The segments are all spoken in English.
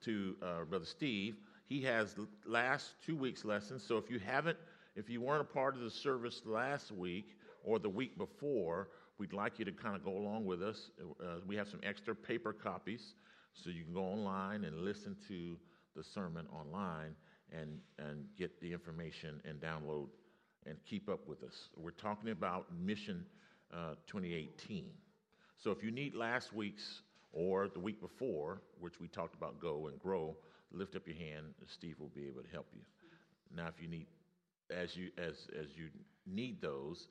to Brother Steve. He has the last 2 weeks' lessons. So if you weren't a part of the service last week or the week before, we'd like you to kind of go along with us. We have some extra paper copies, so you can go online and listen to the sermon online and get the information and download and keep up with us. We're talking about Mission 2018. So if you need last week's or the week before, which we talked about Go and Grow, lift up your hand, and Steve will be able to help you. Now, if you need, as you need those,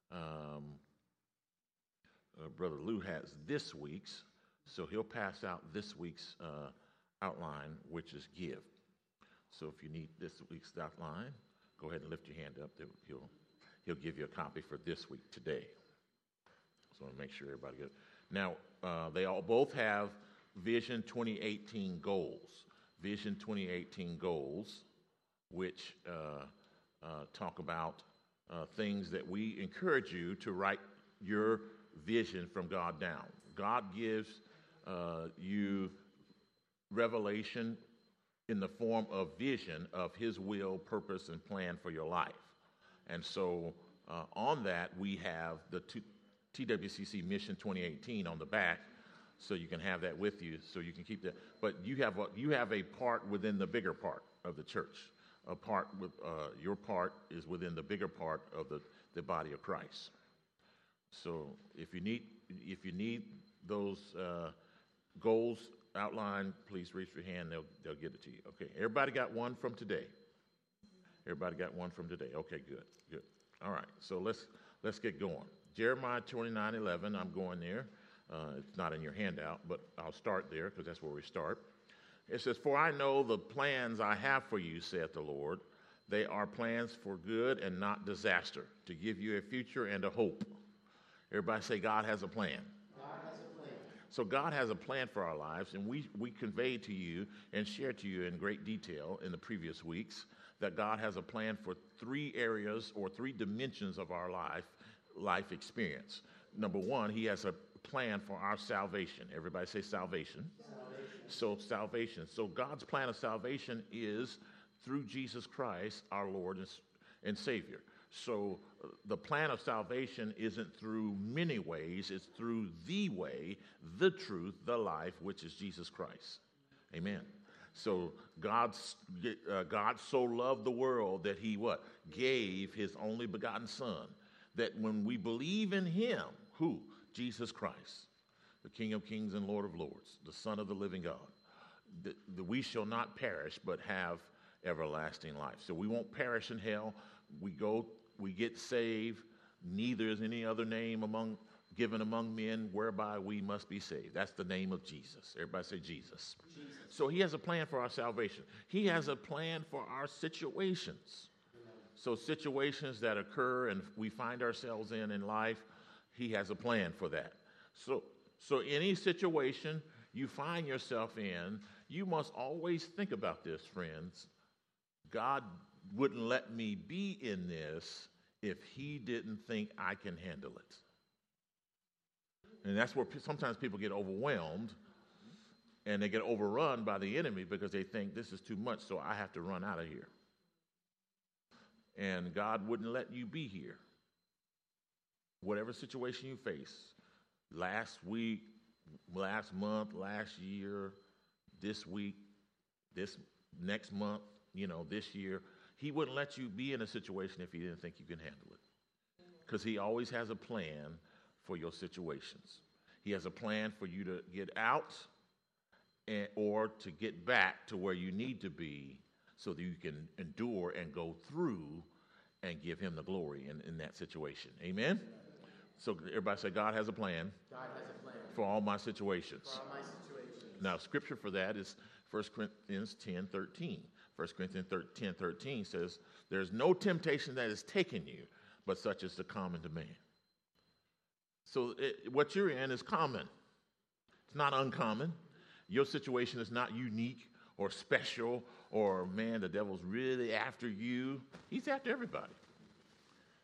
Brother Lou has this week's, so he'll pass out this week's outline, which is Give. So if you need this week's outline, go ahead and lift your hand up. He'll give you a copy for this week today. So I want to make sure everybody gets it. Now, they both have Vision 2018 goals. Vision 2018 goals, which talk about things that we encourage you to write your vision from God down. God gives you revelation in the form of vision of his will, purpose, and plan for your life. And so on that, we have the TWCC Mission 2018 on the back, so you can have that with you, so you can keep that. But you have a part within the bigger part of the church. Your part is within the bigger part of the body of Christ. So if you need those goals outlined, please raise your hand. They'll get it to you. Okay. Everybody got one from today. Everybody got one from today. Okay. Good. All right. So let's get going. Jeremiah 29:11. I'm going there. It's not in your handout, but I'll start there because that's where we start. It says, "For I know the plans I have for you, saith the Lord. They are plans for good and not disaster, to give you a future and a hope." Everybody say, God has a plan. God has a plan. So God has a plan for our lives, and we conveyed to you and shared to you in great detail in the previous weeks that God has a plan for 3 areas or 3 dimensions of our life experience. Number 1, he has a plan for our salvation. Everybody say salvation. So salvation. So God's plan of salvation is through Jesus Christ, our Lord and Savior. So the plan of salvation isn't through many ways. It's through the way, the truth, the life, which is Jesus Christ. Amen. So God so loved the world that he what? Gave his only begotten Son. That when we believe in him, who? Jesus Christ, the King of kings and Lord of lords, the Son of the living God, we shall not perish but have everlasting life. So we won't perish in hell. We get saved. Neither is any other name given among men whereby we must be saved. That's the name of Jesus. Everybody say Jesus. So he has a plan for our salvation. He has a plan for our situations. So situations that occur and we find ourselves in life, he has a plan for that. So any situation you find yourself in, you must always think about this, friends. God wouldn't let me be in this if he didn't think I can handle it. And that's where sometimes people get overwhelmed and they get overrun by the enemy because they think this is too much, so I have to run out of here. And God wouldn't let you be here. Whatever situation you face, last week, last month, last year, this week, this next month, this year, he wouldn't let you be in a situation if he didn't think you can handle it. Because he always has a plan for your situations. He has a plan for you to get out or to get back to where you need to be so that you can endure and go through and give him the glory in that situation. Amen? So everybody say, God has a plan. God has a plan for all my situations. For all my situations. Now, scripture for that is 1 Corinthians 10:13. 1 Corinthians 10:13 says, "There's no temptation that has taken you, but such is the common to man." So what you're in is common. It's not uncommon. Your situation is not unique or special or, man, the devil's really after you. He's after everybody.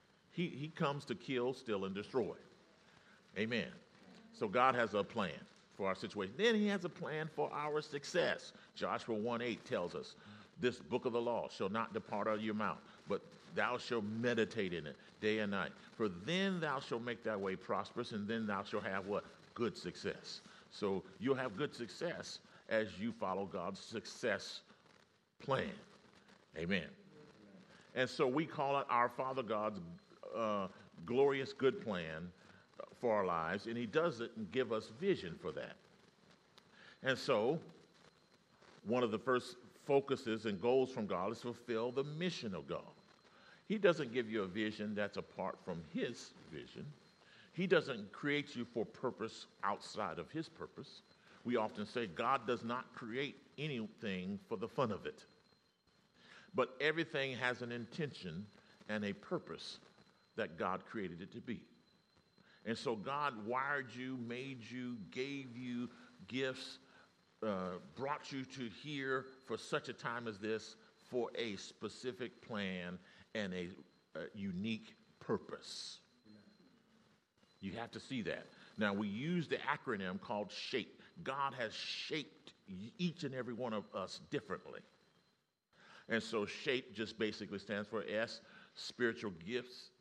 He comes to kill, steal, and destroy. Amen. So God has a plan for our situation. Then he has a plan for our success. Joshua 1:8 tells us, this book of the law shall not depart out of your mouth, but thou shalt meditate in it day and night. For then thou shalt make thy way prosperous, and then thou shalt have what? Good success. So you'll have good success as you follow God's success plan. Amen. And so we call it our Father God's glorious good plan for our lives, and he does it and give us vision for that. And so one of the first focuses and goals from God is to fulfill the mission of God. He doesn't give you a vision that's apart from his vision. He doesn't create you for purpose outside of his purpose. We often say God does not create anything for the fun of it. But everything has an intention and a purpose that God created it to be. And so God wired you, made you, gave you gifts, brought you to here for such a time as this for a specific plan and a unique purpose. You have to see that. Now, we use the acronym called SHAPE. God has shaped each and every one of us differently. And so SHAPE just basically stands for S, spiritual gifts,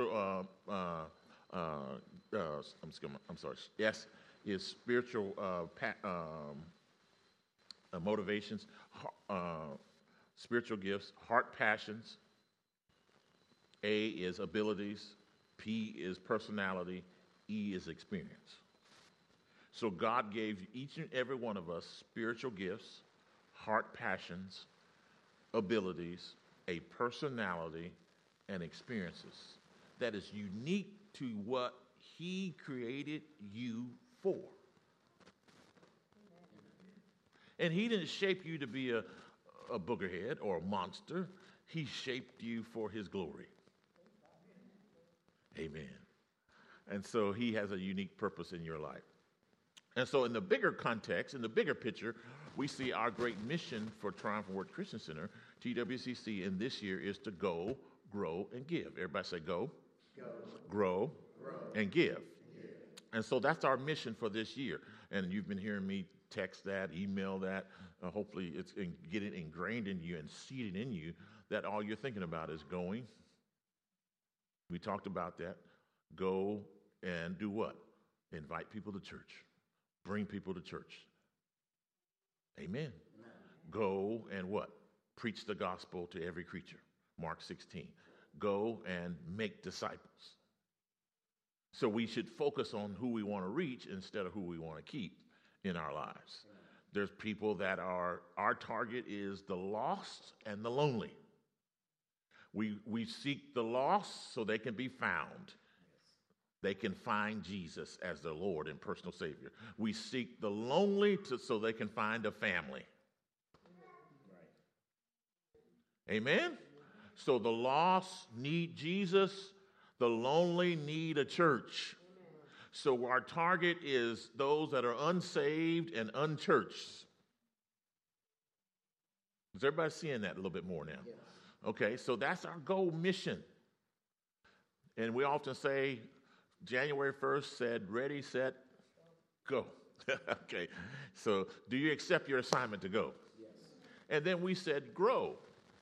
S is spiritual motivations, spiritual gifts, heart passions. A is abilities. P is personality. E is experience. So God gave each and every one of us spiritual gifts, heart passions, abilities, a personality, and experiences that is unique to what he created you for. And he didn't shape you to be a boogerhead or a monster. He shaped you for his glory. Amen. And so he has a unique purpose in your life. And so in the bigger context, in the bigger picture, we see our great mission for Triumphant Word Christian Center, TWCC, in this year is to go, grow, and give. Everybody say go, grow, and give. And so that's our mission for this year. And you've been hearing me text that, email that. Hopefully it's get it ingrained in you and seated in you that all you're thinking about is going. We talked about that. Go and do what? Invite people to church. Bring people to church. Amen. Go and what? Preach the gospel to every creature. Mark 16. Go and make disciples. So we should focus on who we want to reach instead of who we want to keep in our lives. There's people that our target is the lost and the lonely. We seek the lost so they can be found. They can find Jesus as their Lord and personal Savior. We seek the lonely so they can find a family. Amen? So the lost need Jesus. The lonely need a church. So our target is those that are unsaved and unchurched. Is everybody seeing that a little bit more now? Yes. Okay, so that's our goal mission. And we often say, January 1st said, ready, set, go. Okay, so do you accept your assignment to go? Yes. And then we said, grow.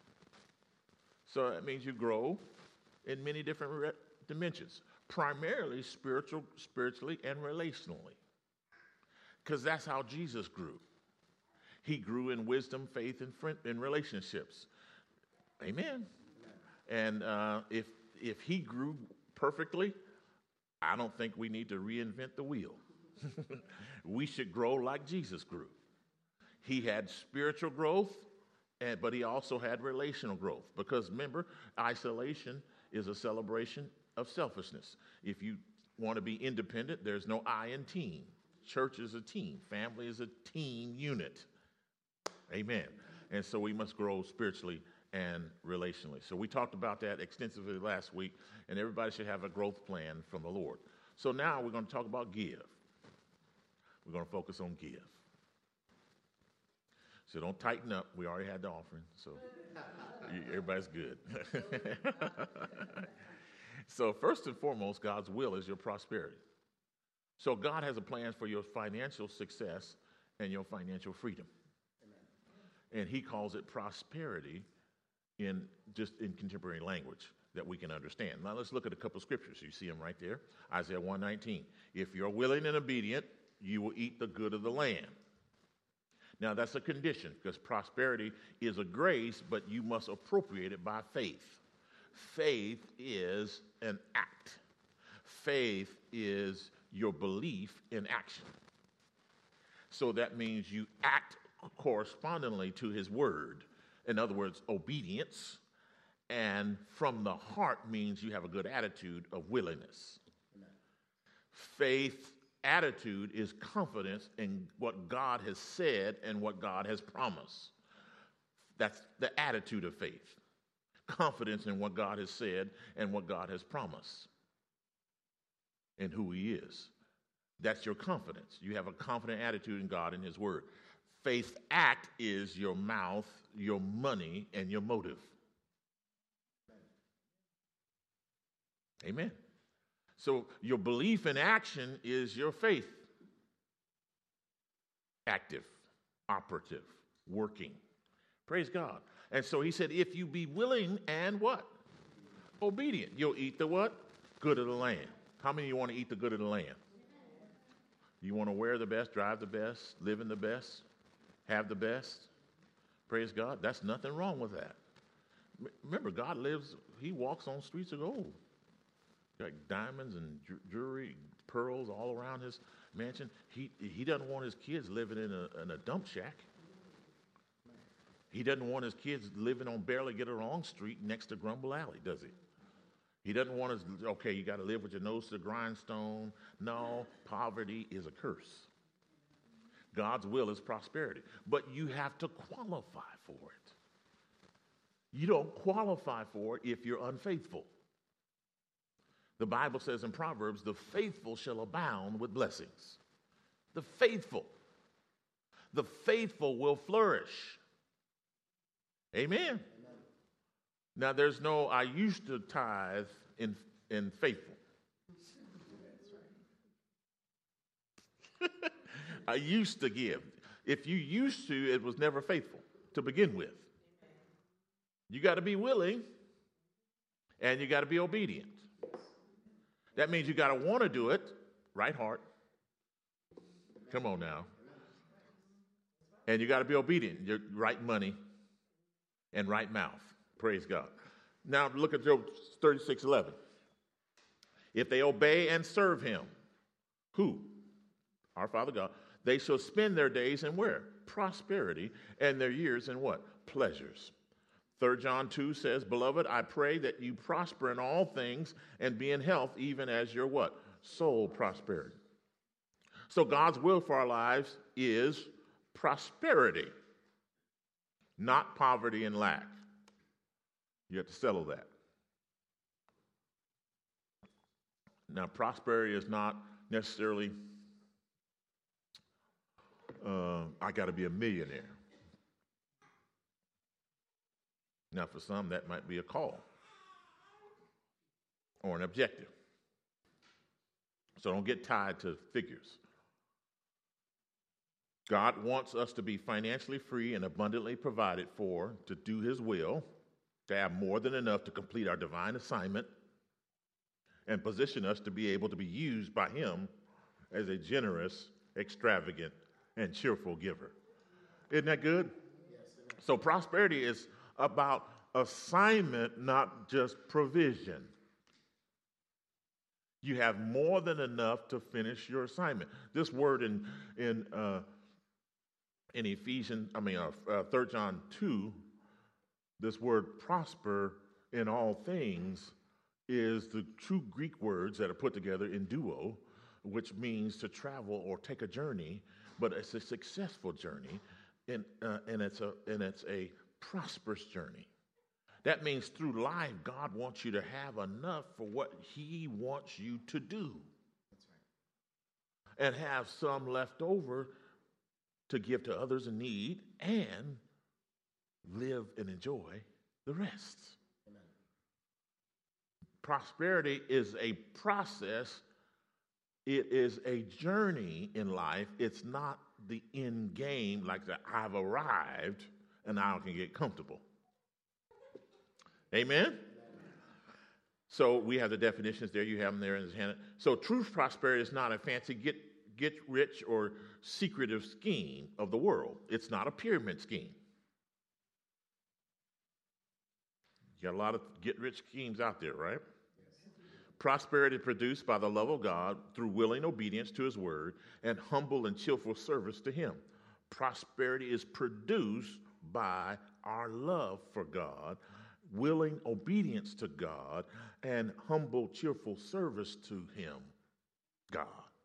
So that means you grow in many different dimensions, primarily spiritually and relationally. Because that's how Jesus grew. He grew in wisdom, faith, and relationships. Amen. And if he grew perfectly, I don't think we need to reinvent the wheel. We should grow like Jesus grew. He had spiritual growth, but he also had relational growth. Because remember, isolation is a celebration of selfishness. If you want to be independent, there's no I in team. Church is a team. Family is a team unit. Amen. And so we must grow spiritually and relationally. So we talked about that extensively last week, and everybody should have a growth plan from the Lord. So now we're going to talk about give. We're going to focus on give. So don't tighten up. We already had the offering, so everybody's good. So first and foremost, God's will is your prosperity. So God has a plan for your financial success and your financial freedom. Amen. And he calls it prosperity in contemporary language that we can understand. Now let's look at a couple scriptures. You see them right there. Isaiah 1:19. If you're willing and obedient, you will eat the good of the land. Now that's a condition, because prosperity is a grace, but you must appropriate it by faith. Faith is an act. Faith is your belief in action. So that means you act correspondingly to his word. In other words, obedience. And from the heart means you have a good attitude of willingness. Amen. Faith attitude is confidence in what God has said and what God has promised. That's the attitude of faith. Confidence in what God has said and what God has promised and who he is. That's your confidence. You have a confident attitude in God and his word. Faith act is your mouth, your money, and your motive. Amen. So your belief in action is your faith. Active, operative, working. Praise God. And so he said, if you be willing and what? Obedient. You'll eat the what? Good of the land. How many of you want to eat the good of the land? You want to wear the best, drive the best, live in the best, have the best? Praise God. That's nothing wrong with that. Remember, God lives, he walks on streets of gold. Like diamonds and jewelry, pearls all around his mansion. He doesn't want his kids living in a dump shack. He doesn't want his kids living on Barely Get Along Street next to Grumble Alley, does he? He doesn't want us, okay, you got to live with your nose to the grindstone. No, poverty is a curse. God's will is prosperity. But you have to qualify for it. You don't qualify for it if you're unfaithful. The Bible says in Proverbs, the faithful shall abound with blessings. The faithful will flourish. Amen. Amen. Now, there's no, I used to tithe in faithful. I used to give. If you used to, it was never faithful to begin with. You got to be willing and you got to be obedient. That means you got to want to do it, right heart. Come on now. And you got to be obedient, your right money and right mouth. Praise God. Now look at Job 36:11. If they obey and serve him, who? Our Father God. They shall spend their days in where? Prosperity, and their years in what? Pleasures. 3 John 2 says, beloved, I pray that you prosper in all things and be in health, even as your what? Soul prosperity. So God's will for our lives is prosperity, not poverty and lack. You have to settle that. Now, prosperity is not necessarily, I got to be a millionaire. Now, for some, that might be a call or an objective. So don't get tied to figures. God wants us to be financially free and abundantly provided for to do his will, to have more than enough to complete our divine assignment, and position us to be able to be used by him as a generous, extravagant, and cheerful giver. Isn't that good? Yes, so prosperity is about assignment, not just provision. You have more than enough to finish your assignment. This word in Ephesians, 3 John 2, this word prosper in all things is the two Greek words that are put together in duo, which means to travel or take a journey, but it's a successful journey, and it's a prosperous journey. That means through life, God wants you to have enough for what he wants you to do. That's right. And have some left over to give to others in need and live and enjoy the rest. Amen. Prosperity is a process. It is a journey in life. It's not the end game, like that I've arrived and now I can get comfortable. Amen? So we have the definitions there. You have them there in his hand. So true prosperity is not a fancy get rich or secretive scheme of the world. It's not a pyramid scheme. You got a lot of get rich schemes out there, right? Yes. Prosperity produced by the love of God through willing obedience to his word and humble and cheerful service to him. Prosperity is produced by our love for God, willing obedience to God, and humble, cheerful service to him, God.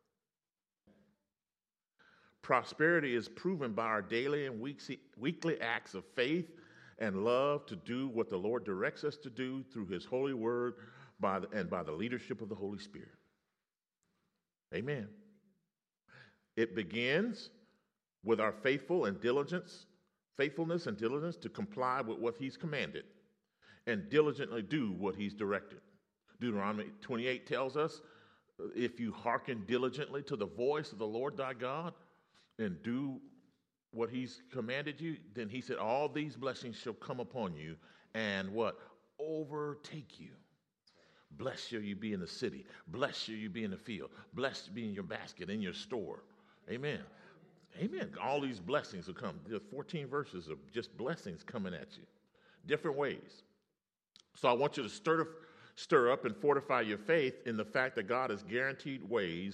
Prosperity is proven by our daily and weekly acts of faith and love to do what the Lord directs us to do through his holy word by the leadership of the Holy Spirit. Amen. It begins with our faithfulness and diligence to comply with what he's commanded and diligently do what he's directed. Deuteronomy 28 tells us, if you hearken diligently to the voice of the Lord thy God and do what he's commanded you, then he said, all these blessings shall come upon you and what? Overtake you. Blessed shall you be in the city. Blessed shall you be in the field. Blessed be in your basket, in your store. Amen. Amen. All these blessings will come. There's 14 verses of just blessings coming at you. Different ways. So I want you to stir up and fortify your faith in the fact that God has a guaranteed way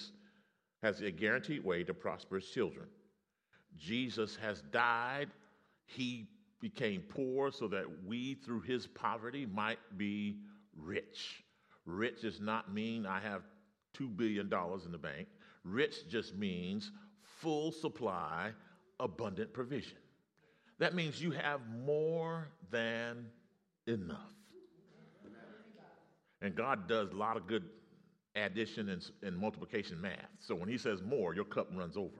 to prosper his children. Jesus has died. He became poor so that we, through his poverty, might be rich. Rich does not mean I have $2 billion in the bank. Rich just means full supply, abundant provision. That means you have more than enough. And God does a lot of good addition and multiplication math. So when he says more, your cup runs over.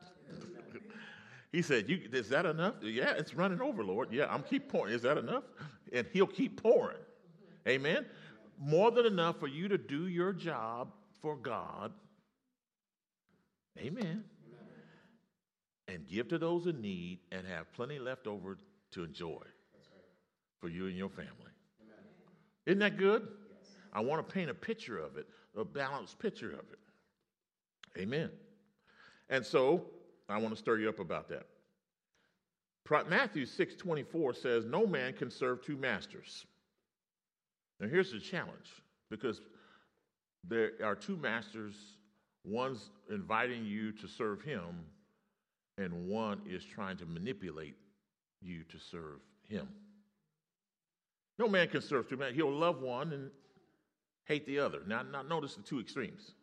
He said, is that enough? Yeah, it's running over, Lord. Yeah, I'm keep pouring. Is that enough? And he'll keep pouring. Amen? More than enough for you to do your job for God. Amen. And give to those in need and have plenty left over to enjoy for you and your family. Isn't that good? I want to paint a picture of it, a balanced picture of it. Amen. And so I want to stir you up about that. Matthew 6:24 says, no man can serve two masters. Now here's the challenge, because there are two masters. One's inviting you to serve him, and one is trying to manipulate you to serve him. No man can serve two masters. He'll love one and hate the other. Now notice the two extremes.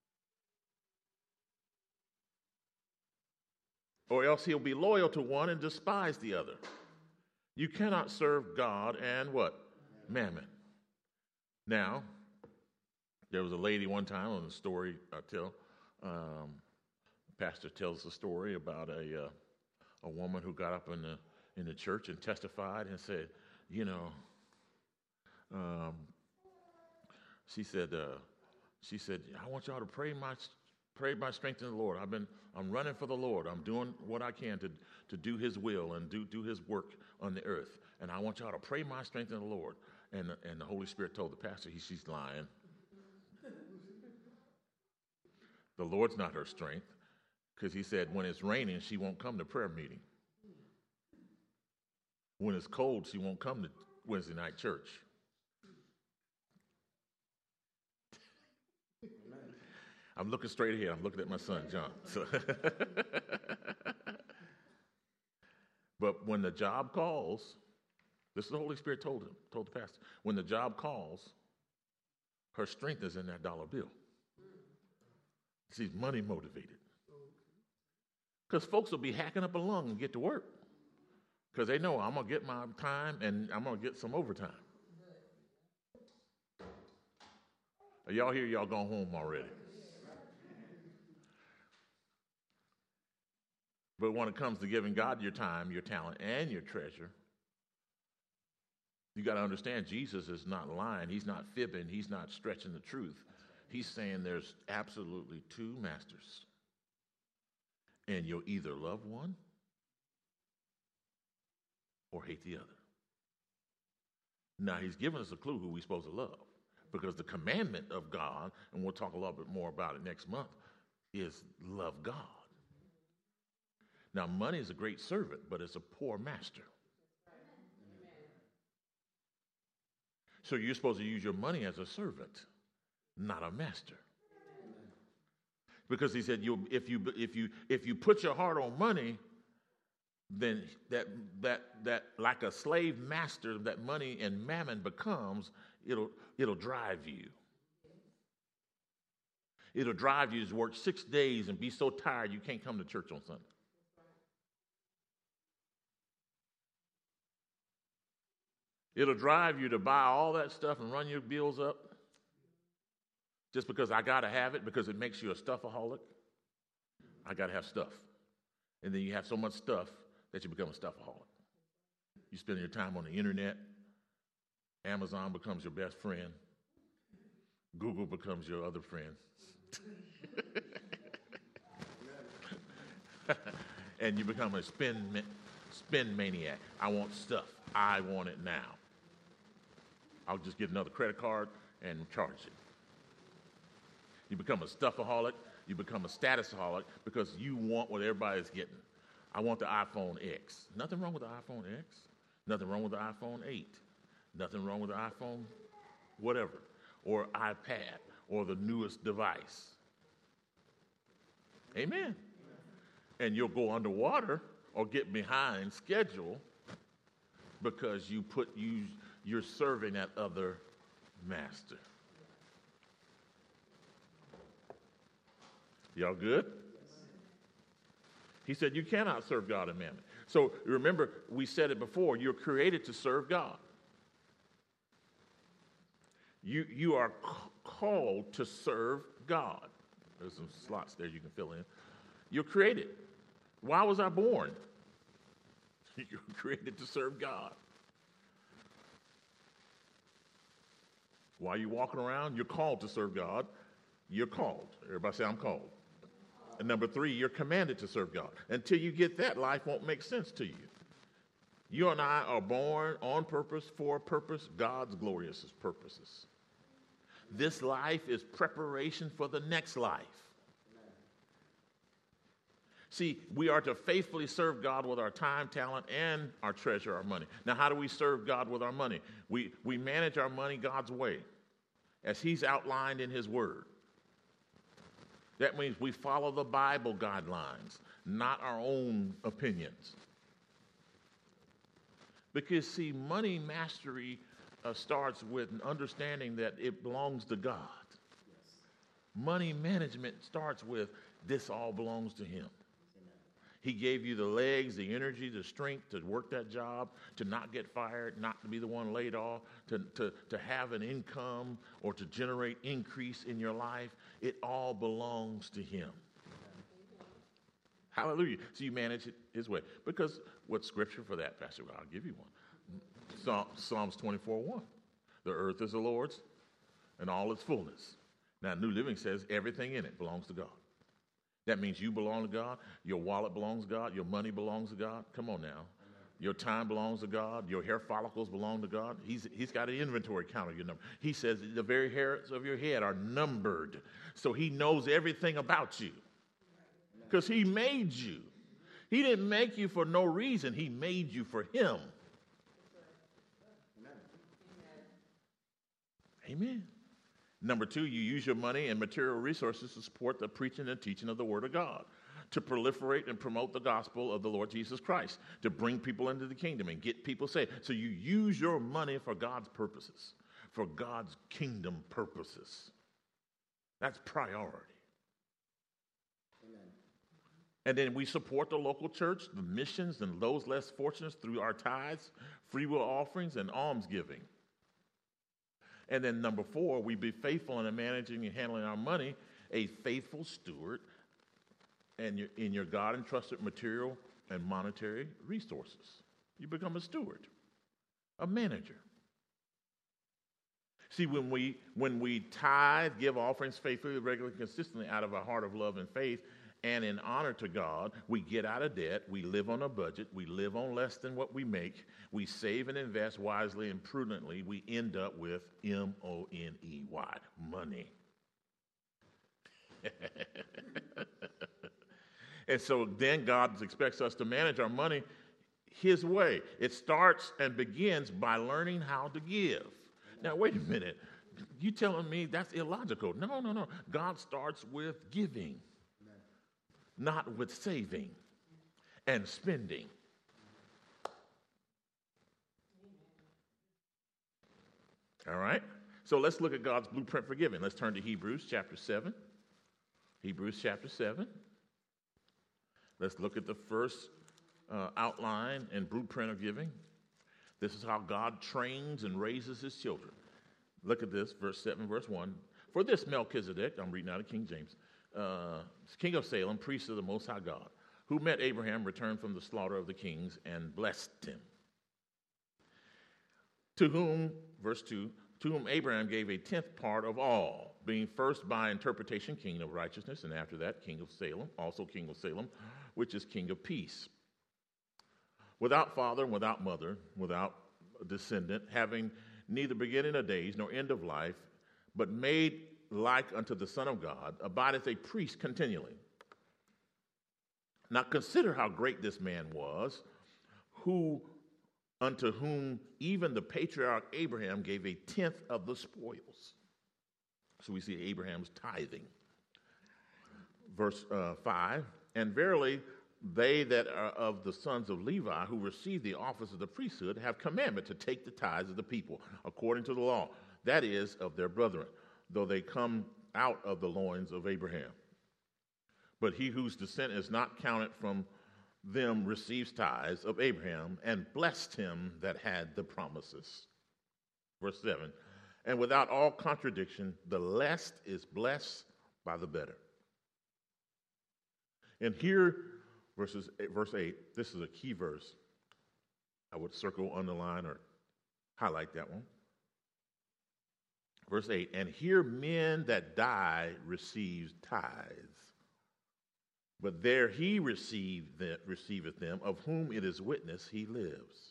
Or else he'll be loyal to one and despise the other. You cannot serve God and what? Mammon. Now, there was a lady one time on the story I tell. Pastor tells a story about a woman who got up in the church and testified and said, she said, I want y'all to pray my strength in the Lord. I'm running for the Lord. I'm doing what I can to do his will and do his work on the earth. And I want y'all to pray my strength in the Lord. And the Holy Spirit told the pastor, she's lying. The Lord's not her strength, because he said when it's raining, she won't come to prayer meeting. When it's cold, she won't come to Wednesday night church. I'm looking straight ahead. I'm looking at my son, John. So but when the job calls, this is the Holy Spirit told the pastor, when the job calls, her strength is in that dollar bill. She's money motivated. Because folks will be hacking up a lung and get to work. Because they know I'm going to get my time and I'm going to get some overtime. Are y'all here? Y'all gone home already? But when it comes to giving God your time, your talent, and your treasure, you got to understand Jesus is not lying. He's not fibbing. He's not stretching the truth. He's saying there's absolutely two masters. And you'll either love one or hate the other. Now, he's given us a clue who we're supposed to love. Because the commandment of God, and we'll talk a little bit more about it next month, is love God. Now, money is a great servant, but it's a poor master. So you're supposed to use your money as a servant, not a master. Because he said, if you put your heart on money, then that like a slave master that money and mammon becomes, it'll drive you. It'll drive you to work 6 days and be so tired you can't come to church on Sunday. It'll drive you to buy all that stuff and run your bills up just because I got to have it, because it makes you a stuffaholic. I got to have stuff. And then you have so much stuff that you become a stuffaholic. You spend your time on the internet. Amazon becomes your best friend. Google becomes your other friend. And you become a spend maniac. I want stuff. I want it now. I'll just get another credit card and charge it. You become a stuffaholic. You become a statusaholic because you want what everybody's getting. I want the iPhone X. Nothing wrong with the iPhone X. Nothing wrong with the iPhone 8. Nothing wrong with the iPhone whatever. Or iPad. Or the newest device. Amen. And you'll go underwater or get behind schedule because you're serving that other master. Y'all good? He said you cannot serve God and mammon. So remember, we said it before, you're created to serve God. You are called to serve God. There's some slots there you can fill in. You're created. Why was I born? You're created to serve God. Why are you walking around? You're called to serve God. You're called. Everybody say, I'm called. And number 3, you're commanded to serve God. Until you get that, life won't make sense to you. You and I are born on purpose, for a purpose, God's glorious purposes. This life is preparation for the next life. See, we are to faithfully serve God with our time, talent, and our treasure, our money. Now, how do we serve God with our money? We manage our money God's way, as He's outlined in His Word. That means we follow the Bible guidelines, not our own opinions. Because, see, money mastery starts with an understanding that it belongs to God. Yes. Money management starts with this all belongs to Him. Amen. He gave you the legs, the energy, the strength to work that job, to not get fired, not to be the one laid off, to have an income or to generate increase in your life. It all belongs to Him. Amen. Hallelujah. So you manage it His way. Because what's scripture for that, Pastor? I'll give you one. Psalms 24:1. The earth is the Lord's and all its fullness. Now, New Living says everything in it belongs to God. That means you belong to God. Your wallet belongs to God. Your money belongs to God. Come on now. Amen. Your time belongs to God. Your hair follicles belong to God. He's got an inventory count of your number. He says the very hairs of your head are numbered. So He knows everything about you. Because He made you. He didn't make you for no reason. He made you for Him. Amen. Number 2, you use your money and material resources to support the preaching and teaching of the Word of God, to proliferate and promote the gospel of the Lord Jesus Christ, to bring people into the kingdom and get people saved. So you use your money for God's purposes, for God's kingdom purposes. That's priority. Amen. And then we support the local church, the missions, and those less fortunate through our tithes, free will offerings, and almsgiving. And then number 4, we be faithful in managing and handling our money, a faithful steward and in your God-entrusted material and monetary resources. You become a steward, a manager. See, when we tithe, give offerings faithfully, regularly, consistently out of a heart of love and faith and in honor to God, we get out of debt, we live on a budget, we live on less than what we make, we save and invest wisely and prudently, we end up with M-O-N-E-Y, money. And so then God expects us to manage our money his way. It starts and begins by learning how to give. Now, wait a minute. You telling me that's illogical? No. God starts with giving, not with saving and spending. All right? So let's look at God's blueprint for giving. Let's turn to Hebrews chapter 7. Hebrews chapter 7. Let's look at the first outline and blueprint of giving. This is how God trains and raises his children. Look at this, verse 7, verse 1. For this Melchizedek, I'm reading out of King James, king of Salem, priest of the Most High God, who met Abraham, returned from the slaughter of the kings, and blessed him. To whom, verse 2, to whom Abraham gave a tenth part of all, being first by interpretation king of righteousness, and after that king of Salem, also king of Salem, which is king of peace. Without father and without mother, without descendant, having neither beginning of days nor end of life, but made like unto the Son of God, abideth a priest continually. Now consider how great this man was, unto whom even the patriarch Abraham gave a tenth of the spoils. So we see Abraham's tithing. Verse 5, and verily they that are of the sons of Levi who receive the office of the priesthood have commandment to take the tithes of the people according to the law, that is, of their brethren, though they come out of the loins of Abraham. But he whose descent is not counted from them receives tithes of Abraham, and blessed him that had the promises. Verse 7, and without all contradiction, the less is blessed by the better. And here, verse 8, this is a key verse. I would circle, underline, or highlight that one. Verse 8, and here men that die receive tithes, but there he receiveth them, of whom it is witness he lives.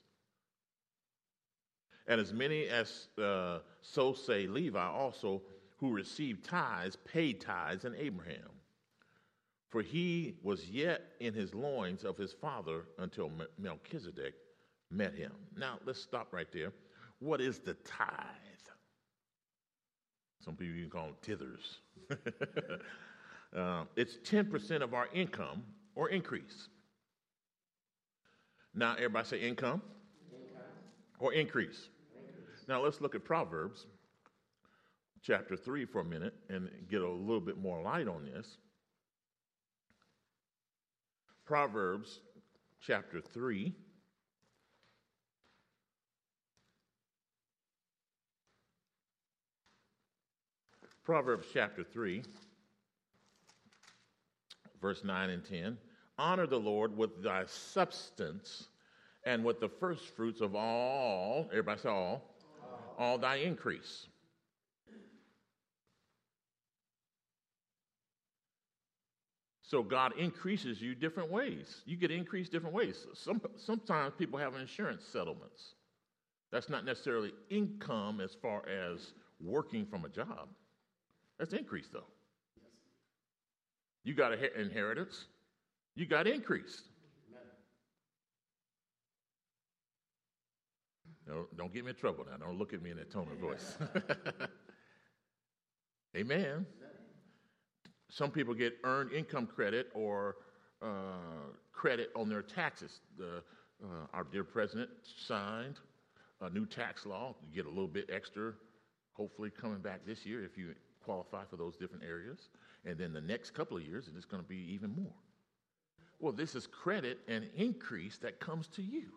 And as many as so say Levi also, who received tithes, paid tithes in Abraham. For he was yet in his loins of his father until Melchizedek met him. Now, let's stop right there. What is the tithe? Some people even call them tithers. It's 10% of our income or increase. Now, everybody say income. Or increase. Now, let's look at Proverbs chapter 3 for a minute and get a little bit more light on this. Proverbs chapter 3. Proverbs chapter 3, verse 9 and 10. Honor the Lord with thy substance and with the first fruits of all, everybody say all thy increase. So God increases you different ways. You get increased different ways. Sometimes people have insurance settlements. That's not necessarily income as far as working from a job. That's increase, though. You got an inheritance. You got increased. No, don't get me in trouble now. Don't look at me in that tone of voice. Amen. Some people get earned income credit or credit on their taxes. Our dear president signed a new tax law. You get a little bit extra, hopefully coming back this year if you qualify for those different areas. And then the next couple of years, it's going to be even more. Well, this is credit and increase that comes to you.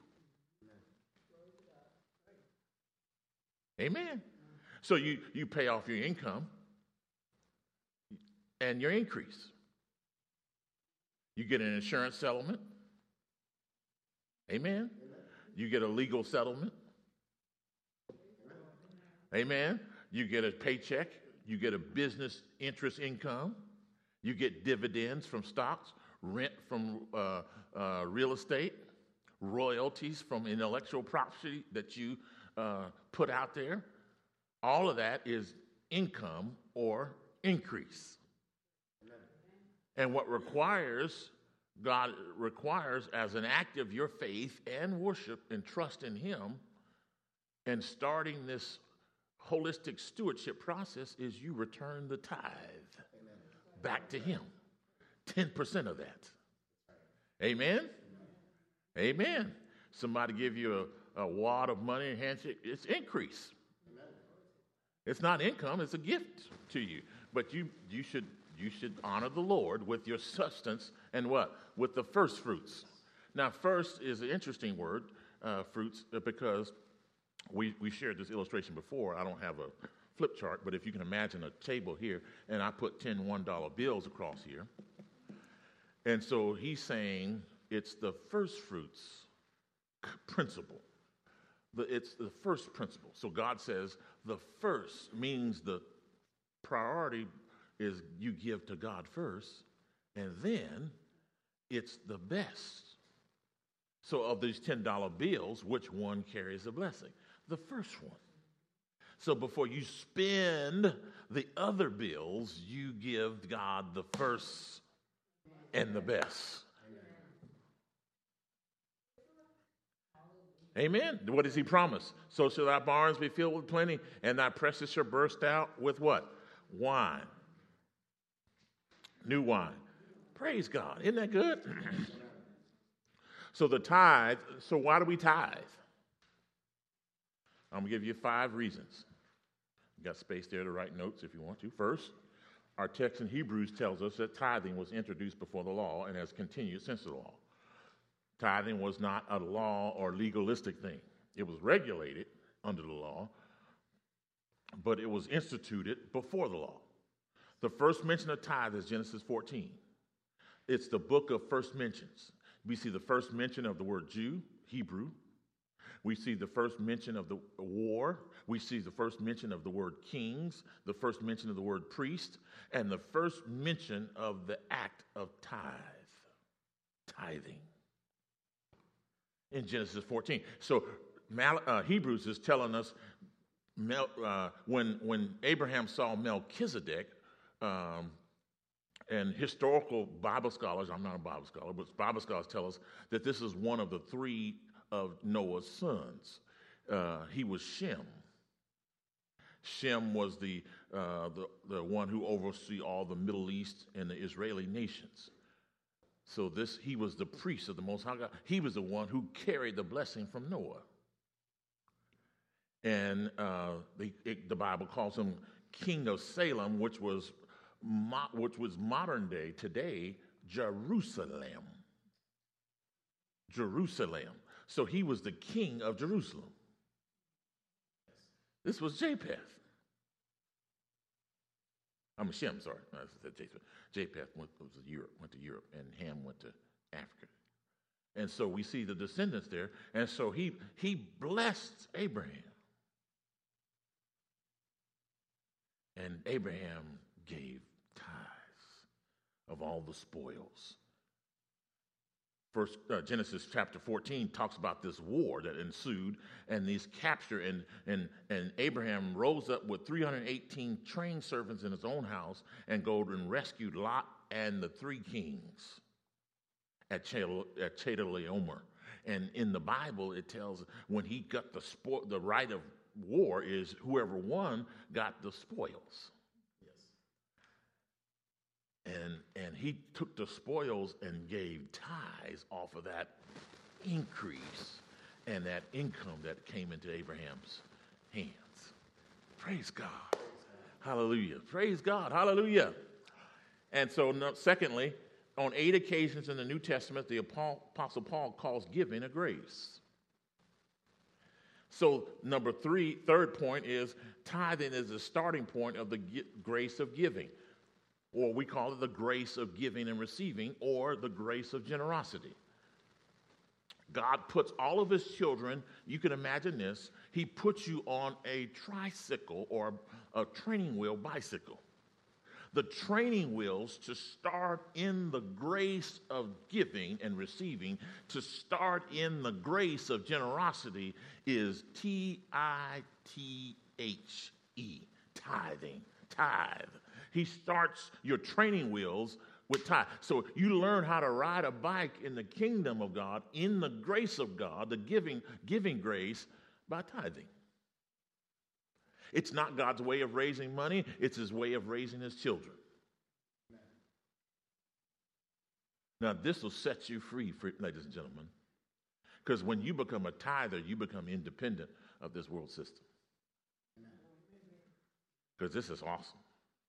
Amen. So you pay off your income and your increase. You get an insurance settlement. Amen. You get a legal settlement. Amen. You get a paycheck. You get a business interest income. You get dividends from stocks, rent from real estate, royalties from intellectual property that you put out there. All of that is income or increase. And what God requires as an act of your faith and worship and trust in Him and starting this holistic stewardship process is you return the tithe back to Him. 10% of that. Amen? Amen. Somebody give you a wad of money and handshake, it's increase. It's not income, it's a gift to you. But you should honor the Lord with your substance and what? With the first fruits. Now, first is an interesting word, fruits, because we shared this illustration before. I don't have a flip chart, but if you can imagine a table here, and I put 10 $1 bills across here. And so he's saying it's the first fruits principle. It's the first principle. So God says the first means the priority is you give to God first, and then it's the best. So of these $10 bills, which one carries a blessing? The first one. So before you spend the other bills, you give God the first and the best. Amen. What does He promise? So shall thy barns be filled with plenty, and thy presses shall burst out with what? Wine. New wine. Praise God. Isn't that good? So the tithe, so why do we tithe? I'm going to give you 5 reasons. You got space there to write notes if you want to. First, our text in Hebrews tells us that tithing was introduced before the law and has continued since the law. Tithing was not a law or legalistic thing. It was regulated under the law, but it was instituted before the law. The first mention of tithe is Genesis 14. It's the book of first mentions. We see the first mention of the word Jew, Hebrew. We see the first mention of the war. We see the first mention of the word kings, the first mention of the word priest, and the first mention of the act of tithing. In Genesis 14. So Hebrews is telling us when Abraham saw Melchizedek, and historical Bible scholars, I'm not a Bible scholar, but Bible scholars tell us that this is one of the 3 of Noah's sons. He was Shem. Shem was the one who oversaw all the Middle East and the Israeli nations. So he was the priest of the Most High God. He was the one who carried the blessing from Noah. And the Bible calls him King of Salem, which was modern day, today, Jerusalem. Jerusalem. So he was the king of Jerusalem. This was Japheth. Shem, sorry. I said Japheth. Japheth went to Europe, and Ham went to Africa. And so we see the descendants there. And so he blessed Abraham. And Abraham gave tithes of all the spoils. First, Genesis chapter 14 talks about this war that ensued and these capture, and Abraham rose up with 318 trained servants in his own house and go and rescued Lot and the 3 kings at Chedorlaomer. And in the Bible, it tells when he got the right of war is whoever won got the spoils. And he took the spoils and gave tithes off of that increase and that income that came into Abraham's hands. Praise God. Hallelujah. Praise God. Hallelujah. And so, secondly, on 8 occasions in the New Testament, the Apostle Paul calls giving a grace. So, third point is tithing is the starting point of the grace of giving. Or we call it the grace of giving and receiving, or the grace of generosity. God puts all of his children, you can imagine this, he puts you on a tricycle or a training wheel bicycle. The training wheels to start in the grace of giving and receiving, to start in the grace of generosity is T-I-T-H-E, tithing, tithe. He starts your training wheels with tithe. So you learn how to ride a bike in the kingdom of God, in the grace of God, the giving grace by tithing. It's not God's way of raising money, it's his way of raising his children. Now, this will set you free, ladies and gentlemen, because when you become a tither, you become independent of this world system. Because this is awesome.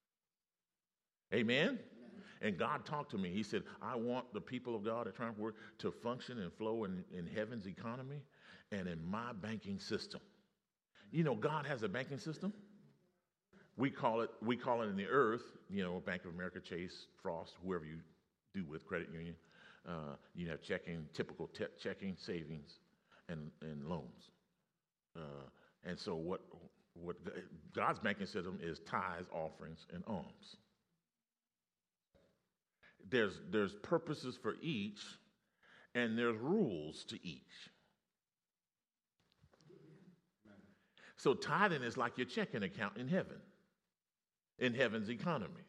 Amen? And God talked to me. He said, I want the people of God at Triumph Word to function and flow in heaven's economy and in my banking system. You know, God has a banking system. We call it in the earth, you know, Bank of America, Chase, Frost, whoever you do with credit union. You have checking, typical checking, savings, and loans. And so what God's banking system is tithes, offerings, and alms. There's purposes for each, and there's rules to each. So tithing is like your checking account in heaven, in heaven's economy.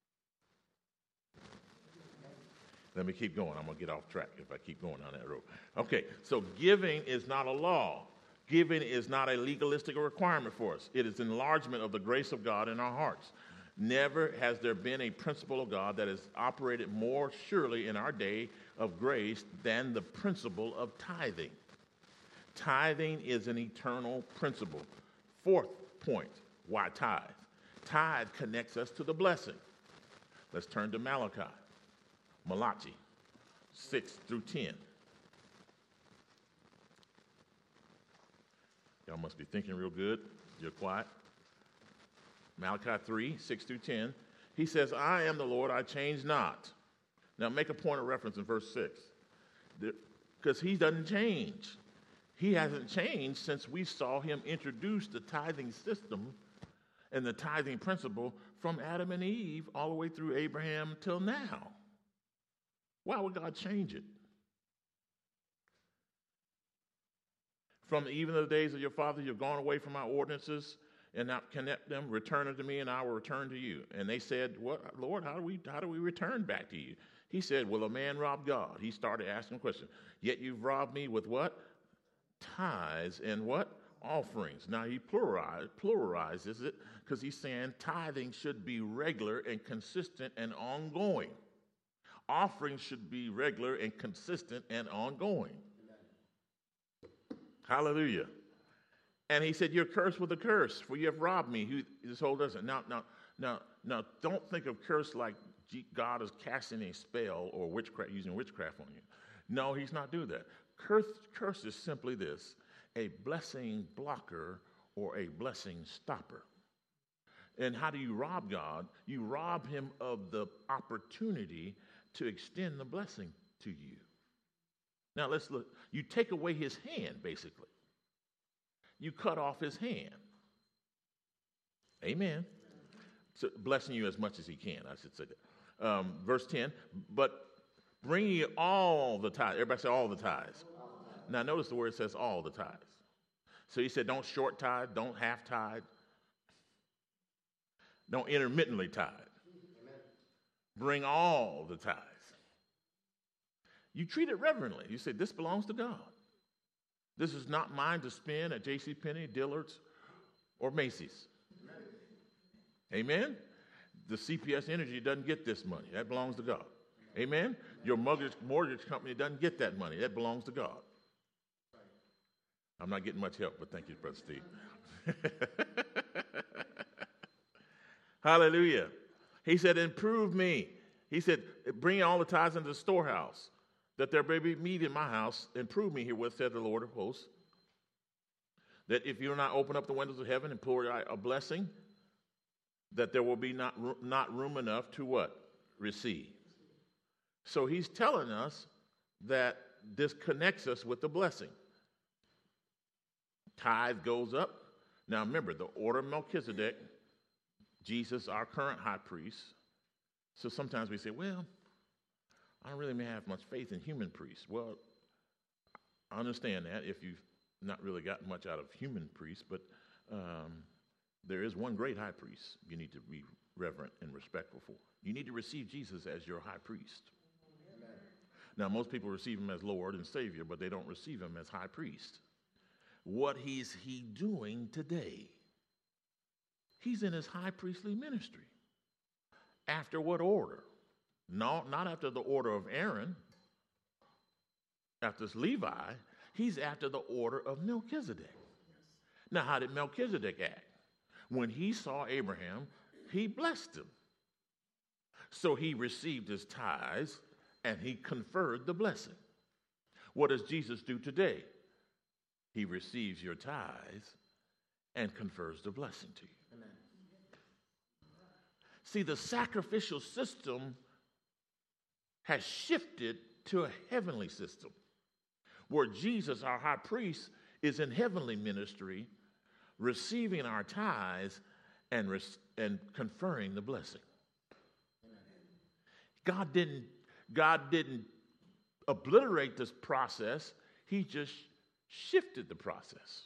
Let me keep going. I'm going to get off track if I keep going down that road. Okay, so giving is not a law. Giving is not a legalistic requirement for us. It is enlargement of the grace of God in our hearts. Never has there been a principle of God that has operated more surely in our day of grace than the principle of tithing. Tithing is an eternal principle. Fourth point, why tithe? Tithe connects us to the blessing. Let's turn to Malachi 6 through 10. Y'all must be thinking real good. You're quiet. Malachi 3, 6 through 10. He says, I am the Lord, I change not. Now make a point of reference in verse 6. Because he doesn't change. He hasn't changed since we saw him introduce the tithing system and the tithing principle from Adam and Eve all the way through Abraham till now. Why would God change it? From even the days of your father, you've gone away from my ordinances and not kept them. Return unto me, and I will return to you. And they said, "What, Lord? How do we return back to you?" He said, "Will a man rob God?" He started asking questions. Yet you've robbed me with what? Tithes and what? Offerings. Now he pluralizes it because he's saying tithing should be regular and consistent and ongoing. Offerings should be regular and consistent and ongoing. Hallelujah. And he said, you're cursed with a curse, for you have robbed me. This whole doesn't. Now, don't think of curse like God is casting a spell or witchcraft, using witchcraft on you. No, he's not doing that. Curse is simply this: a blessing blocker or a blessing stopper. And how do you rob God? You rob him of the opportunity to extend the blessing to you. Now let's look. You take away his hand, basically. You cut off his hand. Amen. So blessing you as much as he can, I should say that. Verse 10, but bring ye all the tithes. Everybody say all the tithes. Now notice the word says all the tithes. So he said don't short tithe, don't half tithe, don't intermittently tithe. Amen. Bring all the tithes. You treat it reverently. You say, this belongs to God. This is not mine to spend at JCPenney, Dillard's, or Macy's. Amen? The CPS Energy doesn't get this money. That belongs to God. Amen? Your mortgage company doesn't get that money. That belongs to God. I'm not getting much help, but thank you, Brother Steve. Hallelujah. He said, improve me. He said, bring all the tithes into the storehouse, that there may be meat in my house. Improve me herewith, said the Lord of hosts. That if you do not open up the windows of heaven and pour out a blessing, that there will be not room enough to what? Receive. So he's telling us that disconnects us with the blessing. Tithe goes up. Now remember, the order of Melchizedek, Jesus, our current high priest. So sometimes we say, well, I don't really have much faith in human priests. Well, I understand that if you've not really gotten much out of human priests, but there is one great high priest you need to be reverent and respectful for. You need to receive Jesus as your high priest. Amen. Now, most people receive him as Lord and Savior, but they don't receive him as high priest. What is he doing today? He's in his high priestly ministry. After what order? No, not after the order of Aaron. After Levi, he's after the order of Melchizedek. Now, how did Melchizedek act? When he saw Abraham, he blessed him. So he received his tithes and he conferred the blessing. What does Jesus do today? He receives your tithes and confers the blessing to you. Amen. See, the sacrificial system has shifted to a heavenly system where Jesus, our high priest, is in heavenly ministry, receiving our tithes and conferring the blessing. God didn't obliterate this process. He just shifted the process.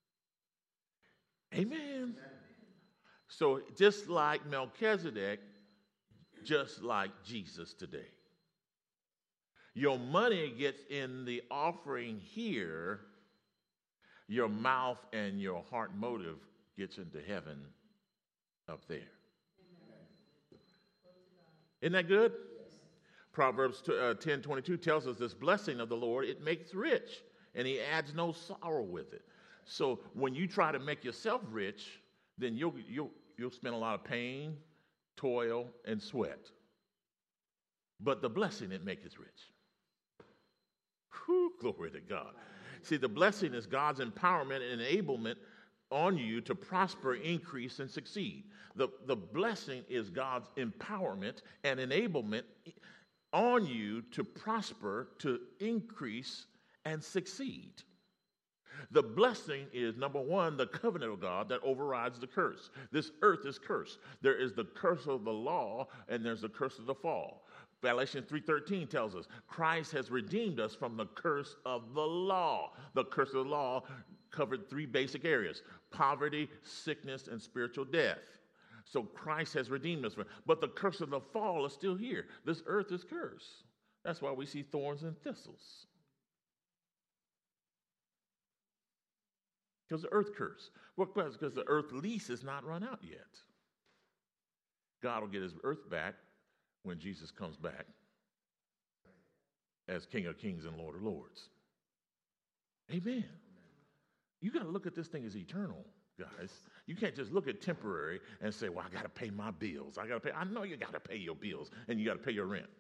Amen. So just like Melchizedek, just like Jesus today. Your money gets in the offering here. Your mouth and your heart motive gets into heaven up there. Amen. Isn't that good? Yes. Proverbs 10:22 tells us this blessing of the Lord, it makes rich, and he adds no sorrow with it. So when you try to make yourself rich, then you'll spend a lot of pain, toil, and sweat. But the blessing, it makes rich. Whew, glory to God. See, the blessing is God's empowerment and enablement on you to prosper, increase, and succeed. The blessing is God's empowerment and enablement on you to prosper, to increase, and succeed. The blessing is, number one, the covenant of God that overrides the curse. This earth is cursed. There is the curse of the law, and there's the curse of the fall. Galatians 3:13 tells us Christ has redeemed us from the curse of the law. The curse of the law covered three basic areas: poverty, sickness, and spiritual death. So Christ has redeemed us from it. But the curse of the fall is still here. This earth is cursed. That's why we see thorns and thistles. Because the earth cursed. What? Because the earth lease is not run out yet. God will get his earth back when Jesus comes back as King of Kings and Lord of Lords. Amen. You got to look at this thing as eternal, guys. You can't just look at temporary and say, well, I got to pay my bills. I know you got to pay your bills and you got to pay your rent.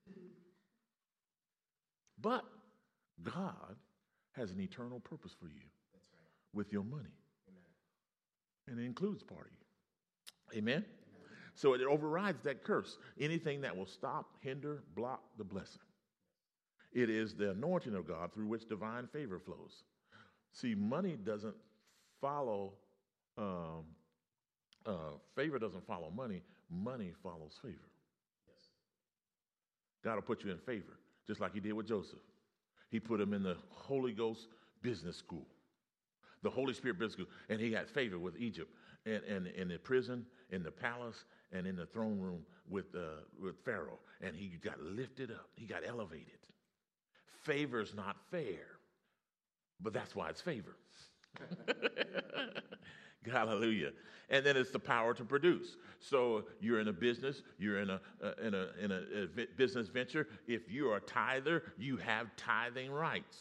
But God has an eternal purpose for you. That's right. With your money. Amen. And it includes part of you. Amen? So it overrides that curse. Anything that will stop, hinder, block the blessing. It is the anointing of God through which divine favor flows. See, money doesn't follow, favor doesn't follow money. Money follows favor. Yes. God will put you in favor, just like he did with Joseph. He put him in the Holy Ghost business school, the Holy Spirit business school, and he had favor with Egypt and in the prison, in the palace, and in the throne room with Pharaoh. And he got lifted up. He got elevated. Favor's not fair, but that's why it's favor. Hallelujah. And then it's the power to produce. So you're in a business, you're in a business venture. If you're a tither, you have tithing rights.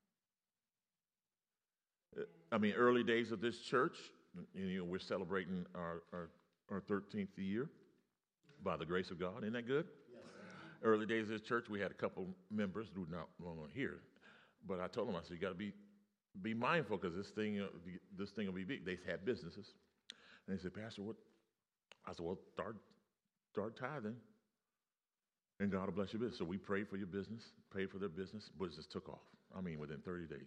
I mean, early days of this church, we're celebrating our 13th year by the grace of God. Isn't that good? Yes. Early days of this church, we had a couple members who not long here, but I told them, I said, you got to be mindful because this thing will be big. They had businesses, and they said, Pastor, what? I said, well, start tithing. And God will bless your business. So we prayed for your business, prayed for their business. Business took off. I mean, within 30 days.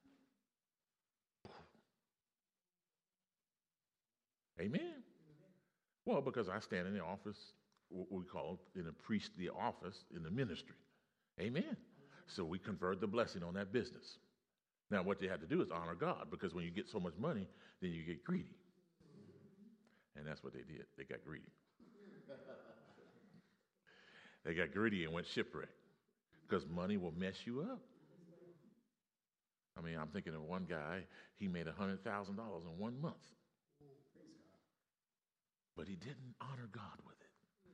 Amen. Well, because I stand in the office, what we call in a priestly office in the ministry. Amen. So we conferred the blessing on that business. Now, what they had to do is honor God, because when you get so much money, then you get greedy. And that's what they did. They got greedy. They got greedy and went shipwrecked, because money will mess you up. I mean, I'm thinking of one guy, he made $100,000 in 1 month. But he didn't honor God with it.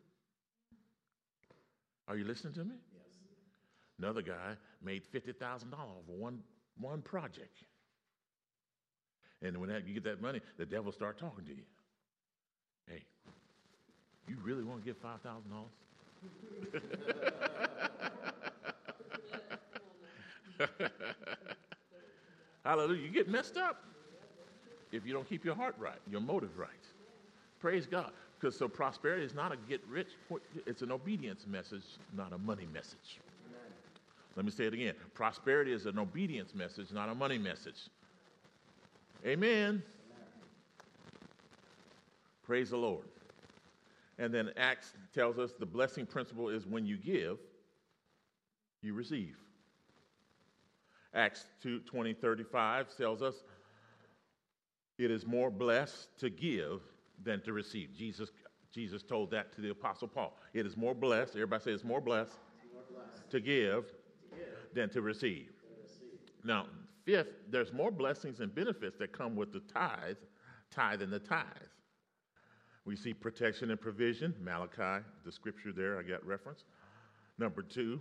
Are you listening to me? Yes. Another guy made $50,000 for one project. And when you get that money, the devil start talking to you. Hey, you really want to get $5,000? Hallelujah. You get messed up if you don't keep your heart right, your motive right. Praise God. Because so prosperity is not a get rich, it's an obedience message, not a money message. Amen. Let me say it again. Prosperity is an obedience message, not a money message. Amen. Amen. Praise the Lord. And then Acts tells us the blessing principle is when you give, you receive. Acts 2:20-35 tells us it is more blessed to give than to receive. Jesus told that to the Apostle Paul. It is more blessed, everybody say it's more blessed, to give than to receive. Now, fifth, there's more blessings and benefits that come with the tithe and the tithe. We see protection and provision, Malachi, the scripture there, I got reference. Number two,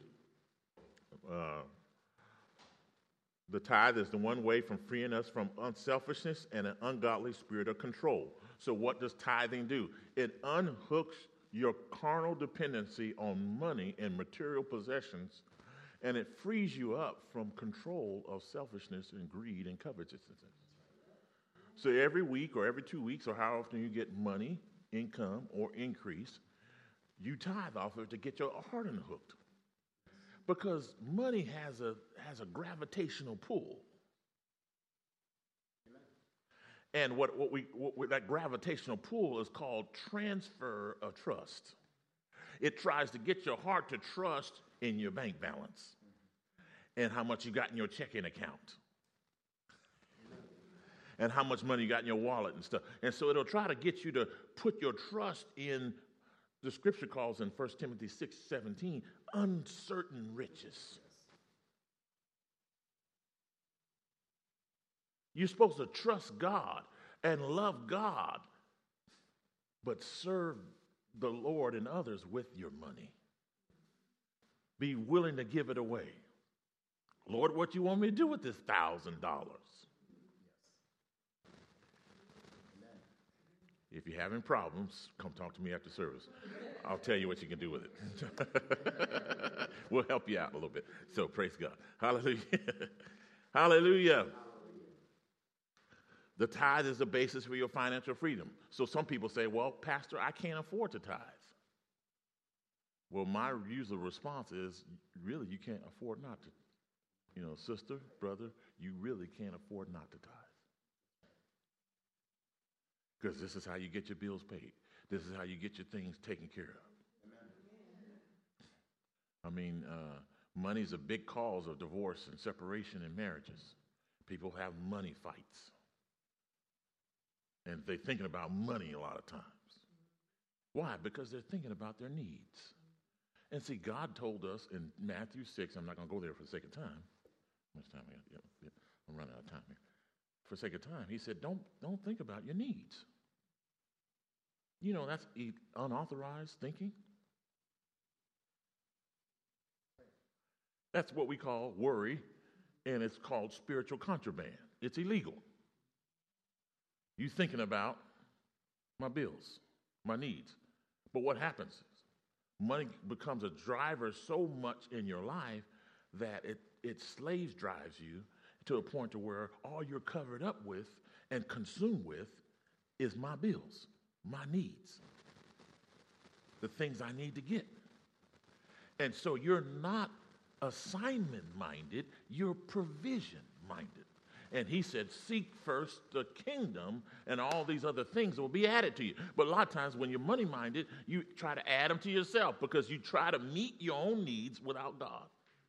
the tithe is the one way from freeing us from unselfishness and an ungodly spirit of control. So what does tithing do? It unhooks your carnal dependency on money and material possessions, and it frees you up from control of selfishness and greed and covetousness. So every week or every 2 weeks or how often you get money, income, or increase, you tithe off of it to get your heart unhooked. Because money has a gravitational pull. And what that gravitational pull is called transfer of trust. It tries to get your heart to trust in your bank balance and how much you got in your checking account and how much money you got in your wallet and stuff. And so it'll try to get you to put your trust in, the scripture calls in 1 Timothy 6:17, uncertain riches. You're supposed to trust God and love God, but serve the Lord and others with your money. Be willing to give it away. Lord, what you want me to do with this $1,000? If you're having problems, come talk to me after service. I'll tell you what you can do with it. We'll help you out a little bit. So praise God. Hallelujah. Hallelujah. The tithe is the basis for your financial freedom. So some people say, well, Pastor, I can't afford to tithe. Well, my usual response is, really, you can't afford not to. Sister, brother, you really can't afford not to tithe. Because this is how you get your bills paid. This is how you get your things taken care of. Amen. I mean, money is a big cause of divorce and separation in marriages. People have money fights. And they're thinking about money a lot of times. Why? Because they're thinking about their needs. And see, God told us in Matthew 6, I'm not going to go there for the sake of time. How much time we got? Yeah, I'm running out of time here. For the sake of time, he said, don't think about your needs. That's unauthorized thinking. That's what we call worry, and it's called spiritual contraband. It's illegal. You thinking about my bills, my needs. But what happens is money becomes a driver so much in your life that it slave drives you to a point to where all you're covered up with and consumed with is my bills, my needs, the things I need to get. And so you're not assignment-minded, you're provision-minded. And he said, seek first the kingdom, and all these other things will be added to you. But a lot of times when you're money-minded, you try to add them to yourself because you try to meet your own needs without God.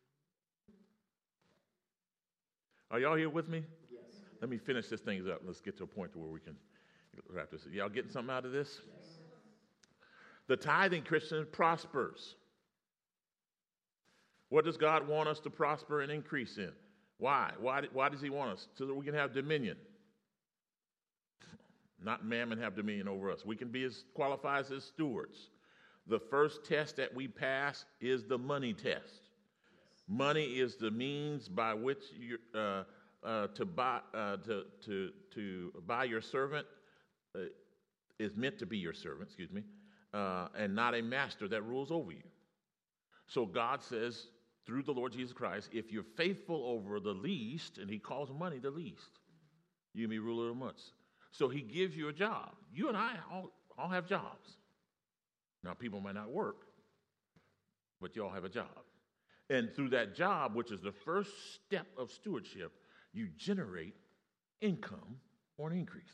Are y'all here with me? Yes. Let me finish this thing up. Let's get to a point to where we can wrap this. Y'all getting something out of this? Yes. The tithing Christian prospers. What does God want us to prosper and increase in? Why? Why does he want us? So that we can have dominion. Not mammon have dominion over us. We can be as qualified as stewards. The first test that we pass is the money test. Money is the means by which you to buy your servant is meant to be your servant, and not a master that rules over you. So God says through the Lord Jesus Christ, if you're faithful over the least, and he calls money the least, you can be ruler of much. So he gives you a job. You and I all have jobs. Now people might not work, but you all have a job. And through that job, which is the first step of stewardship, you generate income or an increase.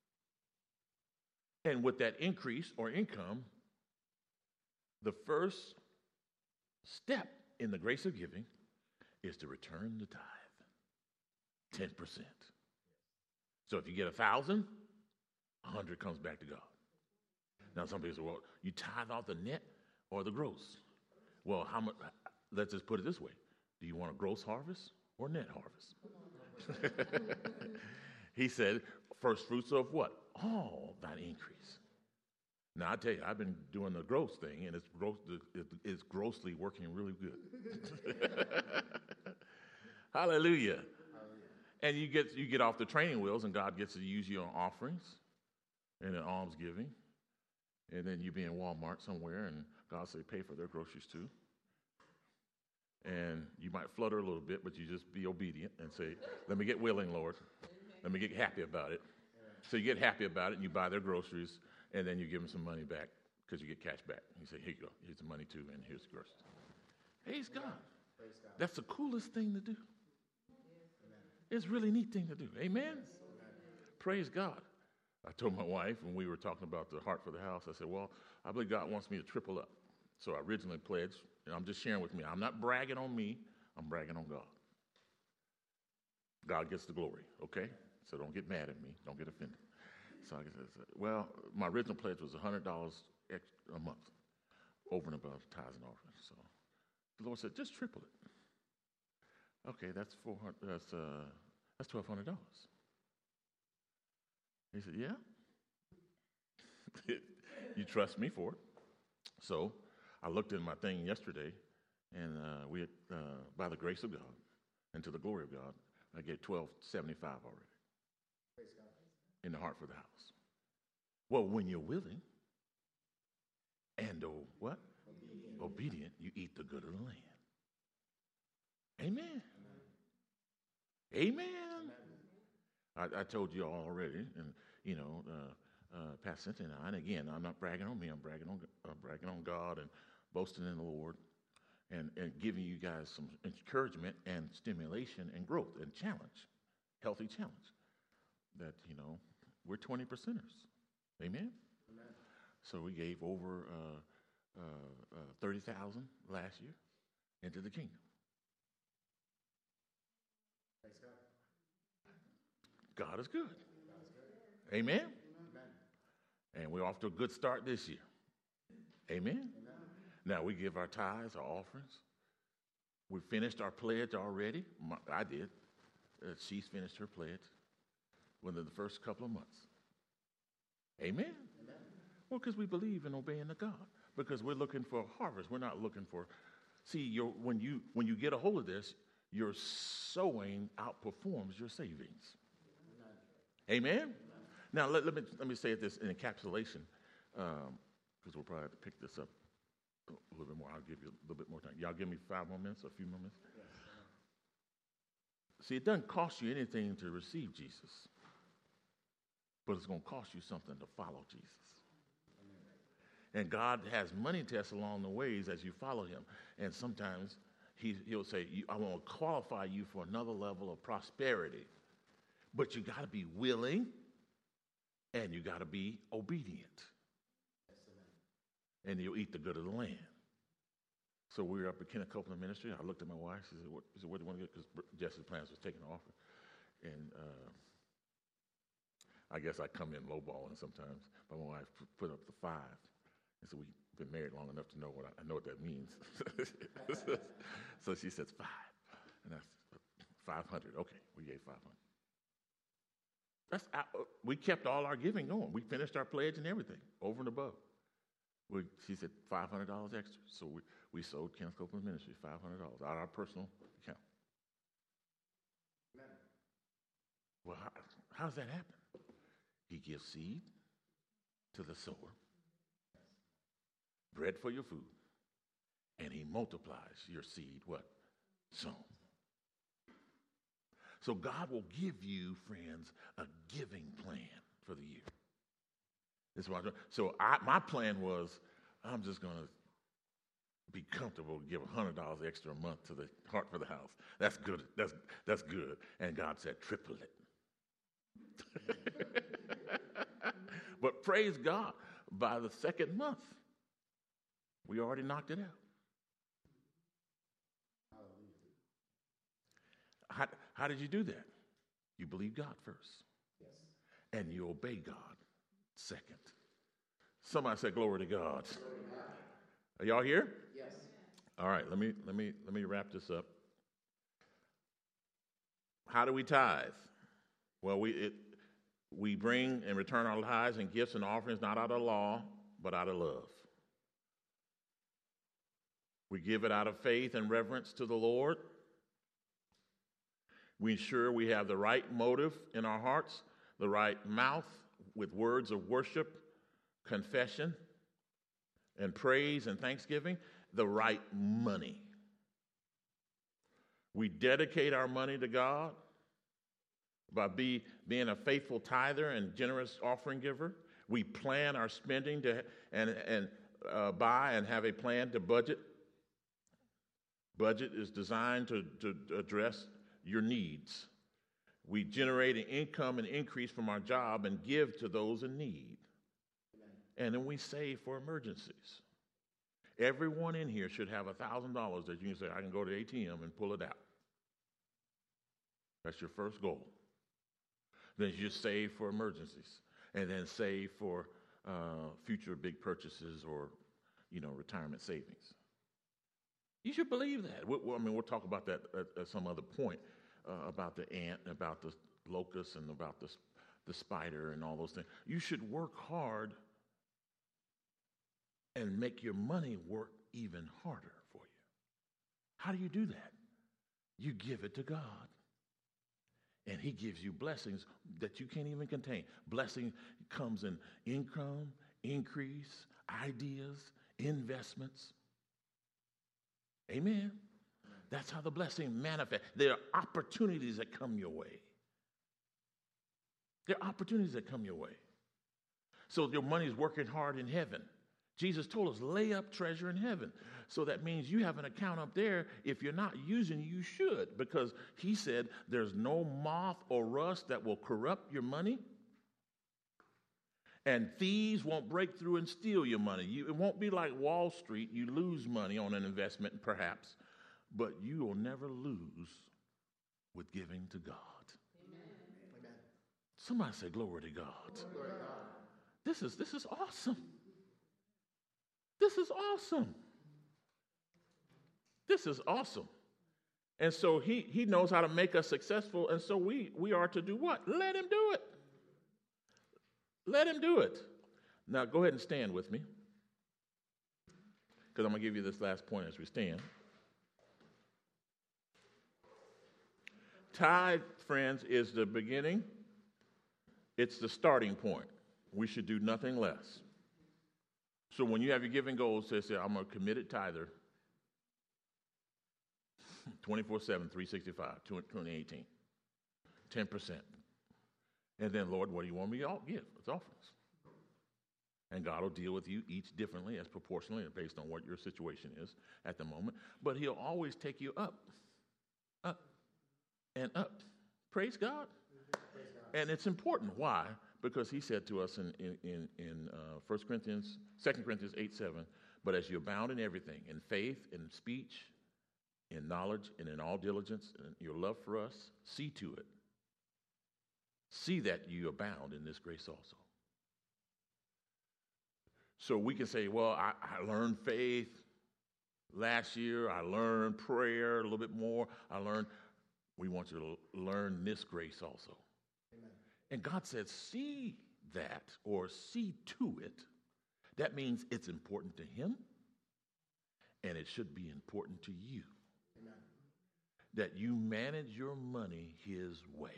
And with that increase or income, the first step in the grace of giving is to return the tithe, 10%. So if you get 1,000, 100 comes back to God. Now some people say, well, you tithe off the net or the gross? Well, how much? Let's just put it this way. Do you want a gross harvest or net harvest? He said, first fruits of what? All thine increase. Now, I tell you, I've been doing the gross thing, and it's grossly working really good. Hallelujah. And you get off the training wheels, and God gets to use you on offerings and in almsgiving. And then you be in Walmart somewhere, and God say, pay for their groceries too. And you might flutter a little bit, but you just be obedient and say, let me get willing, Lord. Let me get happy about it. So you get happy about it, and you buy their groceries, and then you give them some money back because you get cash back. You say, here you go. Here's the money too, and here's the groceries. Praise God. That's the coolest thing to do. It's a really neat thing to do. Amen? Praise God. I told my wife when we were talking about the heart for the house, I said, well, I believe God wants me to triple up. So I originally pledged, and I'm just sharing with me. I'm not bragging on me. I'm bragging on God. God gets the glory, okay? So don't get mad at me. Don't get offended. So I said, well, my original pledge was $100 extra a month, over and above tithes and offerings. So the Lord said, just triple it. Okay, that's $1,200. He said, yeah? You trust me for it. So I looked in my thing yesterday, and we, by the grace of God and to the glory of God, I gave $1,275 already. Praise God. In the heart for the house. Well, when you're willing and what? Obedient, you eat the good of the land. Amen. Amen. I told you all already, and Pastor Cynthia and I, and again, I'm not bragging on me. I'm bragging on God and boasting in the Lord, and giving you guys some encouragement and stimulation and growth and challenge, healthy challenge. That we're 20%ers. Amen. Amen. So we gave over 30,000 last year into the kingdom. Praise God. God is good. God is good. Amen. Amen. And we're off to a good start this year. Amen. Amen. Now we give our tithes, our offerings. We finished our pledge already. I did. She's finished her pledge within the first couple of months. Amen. Amen. Well, because we believe in obeying the God. Because we're looking for a harvest. We're not looking for. See, when you get a hold of this, your sowing outperforms your savings. Amen. Amen? Now let me say this in encapsulation, because we'll probably have to pick this up a little bit more. I'll give you a little bit more time. Y'all give me 5 more minutes, a few more minutes. Yes. See, it doesn't cost you anything to receive Jesus, but it's going to cost you something to follow Jesus. And God has money tests along the ways as you follow him. And sometimes he'll say, I want to qualify you for another level of prosperity. But you got to be willing and you got to be obedient. And you'll eat the good of the land. So we were up at Kenneth Copeland Ministry. I looked at my wife. She said, what do you want to get? Because Jesse's plans was taking off. And I guess I come in lowballing sometimes. But my wife put up the 5. And so we've been married long enough to know what I know what that means. So she says 5. And I said, 500. Okay, we gave 500. We kept all our giving going. We finished our pledge and everything, over and above. She said $500 extra. So we sold Kenneth Copeland Ministry $500 out of our personal account. Amen. Well, how does that happen? He gives seed to the sower, bread for your food, and he multiplies your seed, what? Sown. So God will give you, friends, a giving plan for the year. That's what I'm doing. So my plan was, I'm just going to be comfortable to give $100 extra a month to the Heart for the House. That's good. That's good. And God said, triple it. But praise God, by the second month, we already knocked it out. How did you do that? You believe God first. Yes. And you obey God second. Somebody say glory to God. Glory to God. Are y'all here? Yes. All right, let me wrap this up. How do we tithe? Well, we bring and return our tithes and gifts and offerings not out of law, but out of love. We give it out of faith and reverence to the Lord. We ensure we have the right motive in our hearts, the right mouth with words of worship, confession, and praise and thanksgiving, the right money. We dedicate our money to God by being a faithful tither and generous offering giver. We plan our spending and buy and have a plan to budget. Budget is designed to address your needs. We generate an income and increase from our job and give to those in need. Amen. And then we save for emergencies. Everyone in here should have $1,000 that you can say, I can go to the ATM and pull it out. That's your first goal. Then you save for emergencies and then save for future big purchases or, retirement savings. You should believe that. We'll talk about that at some other point, about the ant, about the locust, and about the spider and all those things. You should work hard and make your money work even harder for you. How do you do that? You give it to God. And he gives you blessings that you can't even contain. Blessing comes in income, increase, ideas, investments. Amen. That's how the blessing manifests. There are opportunities that come your way. There are opportunities that come your way. So your money's working hard in heaven. Jesus told us, lay up treasure in heaven. So that means you have an account up there. If you're not using, you should, because he said there's no moth or rust that will corrupt your money. And thieves won't break through and steal your money. It won't be like Wall Street. You lose money on an investment, perhaps, but you will never lose with giving to God. Amen. Somebody say glory to God. Glory to God. This is awesome. This is awesome. This is awesome. And so he knows how to make us successful, and so we are to do what? Let him do it. Let him do it. Now, go ahead and stand with me, because I'm going to give you this last point as we stand. Tithe, friends, is the beginning. It's the starting point. We should do nothing less. So when you have your giving goals, say, I'm a committed tither, 24/7, 365, 2018, 10%. And then, Lord, what do you want me to give? It's offerings. And God will deal with you each differently as proportionally based on what your situation is at the moment. But he'll always take you up, and up. Praise God. Praise God. And it's important. Why? Because he said to us in 2 Corinthians 8:7, but as you abound in everything, in faith, in speech, in knowledge, and in all diligence, and your love for us, see to it. See that you abound in this grace also. So we can say, well, I learned faith last year. I learned prayer a little bit more. We want you to learn this grace also. Amen. And God said, see that or see to it. That means it's important to him, and it should be important to you. Amen. That you manage your money his way.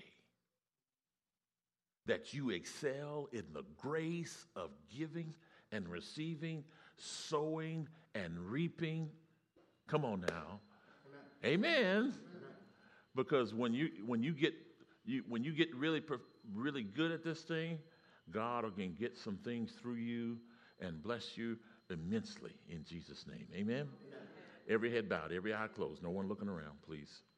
That you excel in the grace of giving and receiving, sowing and reaping. Come on now. Amen. Amen. Because when you get really good at this thing, God can get some things through you and bless you immensely in Jesus' name. Amen. Amen. Every head bowed, every eye closed, no one looking around, please.